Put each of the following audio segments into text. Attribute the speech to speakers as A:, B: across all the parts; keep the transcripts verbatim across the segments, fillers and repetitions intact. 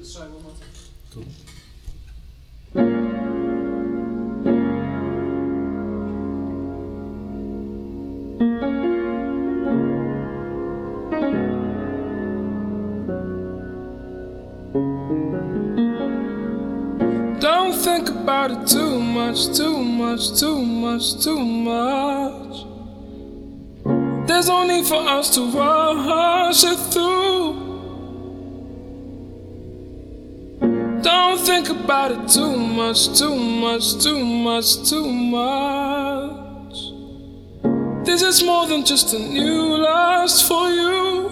A: Let's try one more time.
B: Cool.
A: Don't think about it too much, too much, too much, too much. There's no need for us to rush it through. Don't think about it too much, too much, too much, too much. This is more than just a new lust for you.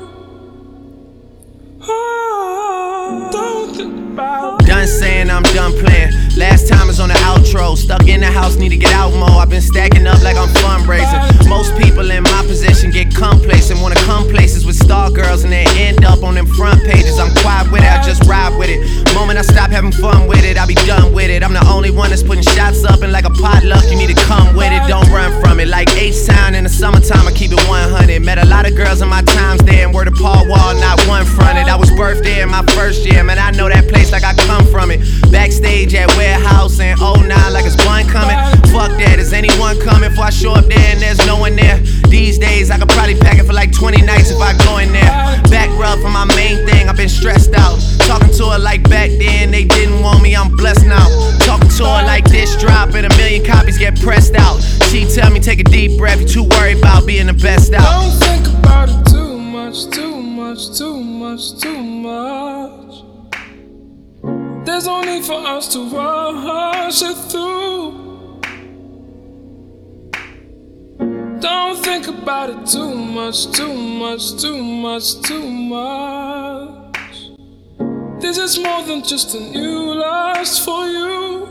A: Oh, don't think about it.
C: Done saying I'm done playing. Last time was on the outro. Stuck in the house, need to get out more. I've been stacking up like I'm fundraising. Most people in my position get complacent, wanna come places with star girls and then end up on them front pages. I'm quiet with it, I just ride with it. Moment I stop having fun with it, I be done with it. I'm the only one that's putting shots up, and like a potluck, you need to come with it. Don't run from it. Like H-Town in the summertime, I keep it one hundred. Met a lot of girls in my times there, and word to Paul Wall, not one fronted. I was birthed there in my first year, man, I know that place like I come from it. Backstage at Warehouse in oh nine like it's one coming. Fuck that, is anyone coming? Before I show up there and there's no one there. These days I could probably pack it for like twenty nights if I go in there. Back rub for my main thing, I've been stressed out. Talking to her like back then, they didn't want me, I'm blessed now. Talking to her like this drop and a million copies get pressed out. She tell me take a deep breath, you too worried about being the best out.
A: Don't think about it too much, too much, too much, too much. There's no need for us to rush it through. Don't think about it too much, too much, too much, too much. This is more than just a new lust for you.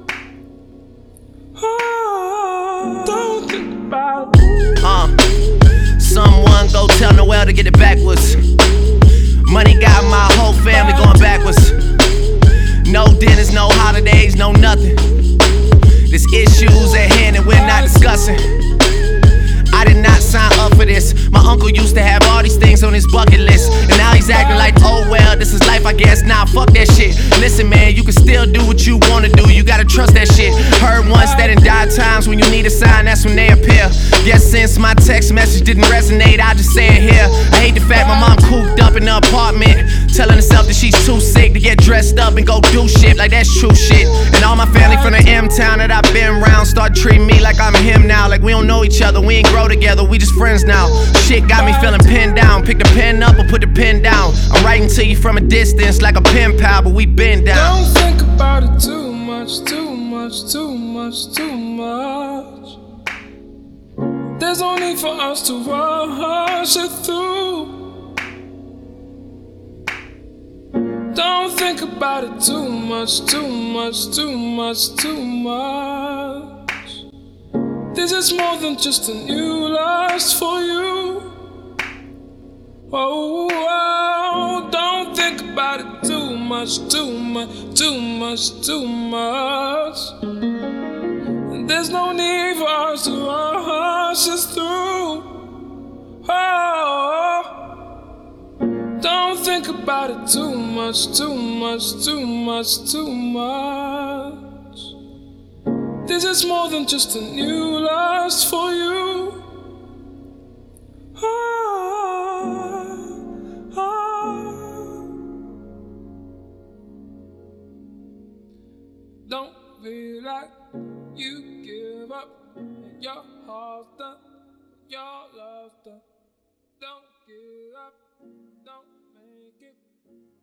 A: Oh, don't think about it.
C: Uh, someone go tell Noel to get it backwards. Money got my whole family going backwards. No dinners, no holidays, no nothing. There's issues at hand and we're not discussing. I did not sign up for this. My uncle used to have all these things on his bucket list, and now he's acting like, oh well, this is life I guess. Nah, fuck that shit. Listen man, you can still do what you wanna do, you gotta trust that shit. Heard once that in dire times when you need a sign, that's when they appear. Guess since my text message didn't resonate, I just say it here. I hate the fact my mom cooped up in the apartment, telling herself that she's too sick to get dressed up and go do shit like that's true shit. And all my family from the M-town that I've been around start treating me like I'm him now. Like we don't know each other, we ain't grow together, we just friends now. Shit got me feeling pinned down. Pick the pen up or put the pen down. I'm writing to you from a distance like a pen pal, but we been down.
A: Don't think about it too much, too much, too much, too much. There's no need for us to rush it through. Don't think about it too much, too much, too much, too much. This is more than just a new lust for you. Oh, oh, don't think about it too much, too much, too much, too much. There's no need for us to rush this through. Oh, don't think about it too much, too much, too much, too much. This is more than just a new lust for you. Oh, oh. Don't feel like you give up and your heart's done, your love's done. Don't give up, don't make it.